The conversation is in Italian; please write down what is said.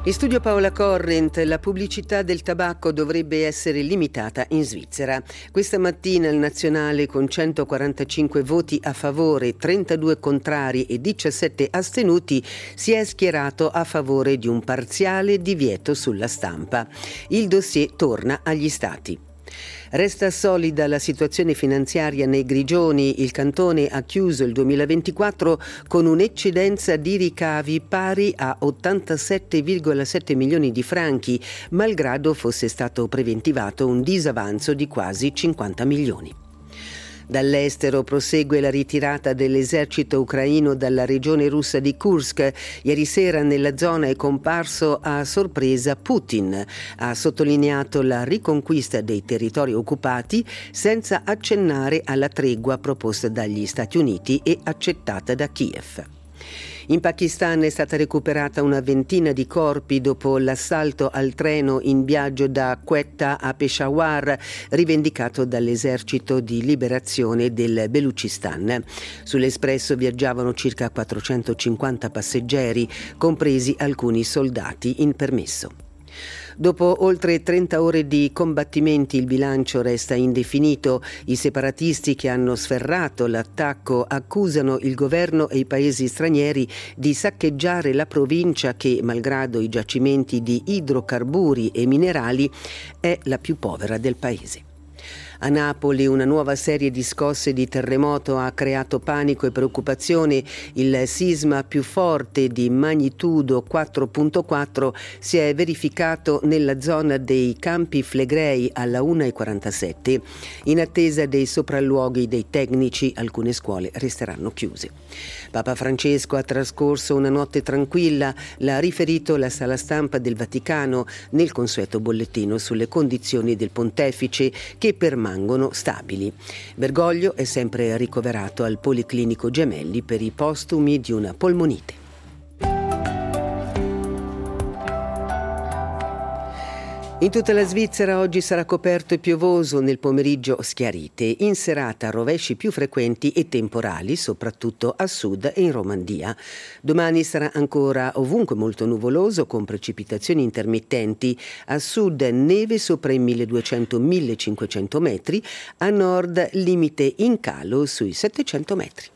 In studio Paola Corrent. La pubblicità del tabacco dovrebbe essere limitata in Svizzera. Questa mattina il Nazionale, con 145 voti a favore, 32 contrari e 17 astenuti, si è schierato a favore di un parziale divieto sulla stampa. Il dossier torna agli Stati. Resta solida la situazione finanziaria nei Grigioni. Il cantone ha chiuso il 2024 con un'eccedenza di ricavi pari a 87,7 milioni di franchi, malgrado fosse stato preventivato un disavanzo di quasi 50 milioni. Dall'estero prosegue la ritirata dell'esercito ucraino dalla regione russa di Kursk. Ieri sera nella zona è comparso a sorpresa Putin. Ha sottolineato la riconquista dei territori occupati senza accennare alla tregua proposta dagli Stati Uniti e accettata da Kiev. In Pakistan è stata recuperata una ventina di corpi dopo l'assalto al treno in viaggio da Quetta a Peshawar, rivendicato dall'esercito di liberazione del Belucistan. Sull'espresso viaggiavano circa 450 passeggeri, compresi alcuni soldati in permesso. Dopo oltre 30 ore di combattimenti il bilancio resta indefinito. I separatisti che hanno sferrato l'attacco accusano il governo e i paesi stranieri di saccheggiare la provincia che, malgrado i giacimenti di idrocarburi e minerali, è la più povera del paese. A Napoli una nuova serie di scosse di terremoto ha creato panico e preoccupazione. Il sisma più forte di magnitudo 4.4 si è verificato nella zona dei Campi Flegrei alla 1:47. In attesa dei sopralluoghi dei tecnici, alcune scuole resteranno chiuse. Papa Francesco ha trascorso una notte tranquilla, l'ha riferito la sala stampa del Vaticano nel consueto bollettino sulle condizioni del pontefice, che permangono stabili. Bergoglio è sempre ricoverato al Policlinico Gemelli per i postumi di una polmonite. In tutta la Svizzera oggi sarà coperto e piovoso, nel pomeriggio schiarite, in serata rovesci più frequenti e temporali, soprattutto a sud e in Romandia. Domani sarà ancora ovunque molto nuvoloso con precipitazioni intermittenti, a sud neve sopra i 1200-1500 metri, a nord limite in calo sui 700 metri.